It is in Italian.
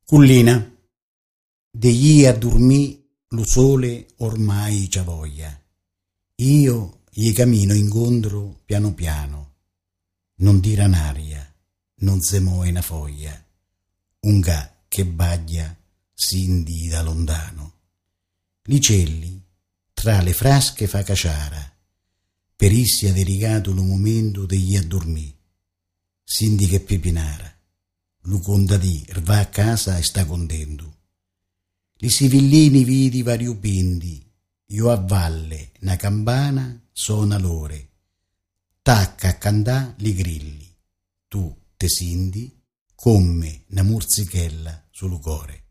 Cullina, degli a dormì lo sole ormai c'ha voglia. Io gli cammino incontro piano piano, non tira n'aria, non se muove una foglia, un ga che baglia sindi da lontano. Licelli, tra le frasche fa caciara, per issi ha delicato lo momento degli a dormì. Sindi che pepinara, lu contadì va a casa e sta contento. Li sivillini vidi variopinti, io a valle, na campana suona l'ore, tacca a cantà li grilli, tu te sindi come na murzichella sul cuore.